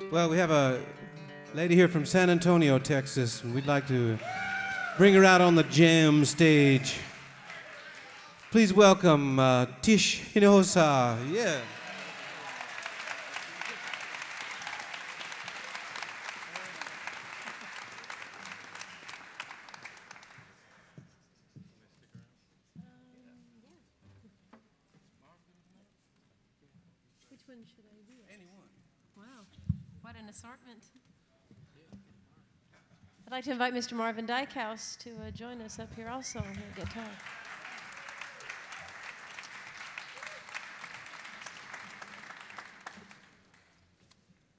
Well, we have a lady here from San Antonio, Texas, and we'd like to bring her out on the jam stage. Please welcome Tish Hinojosa. Yeah. Which one should I do? Any one. Wow, what an assortment. I'd like to invite Mr. Marvin Dykehouse to join us up here also on the guitar.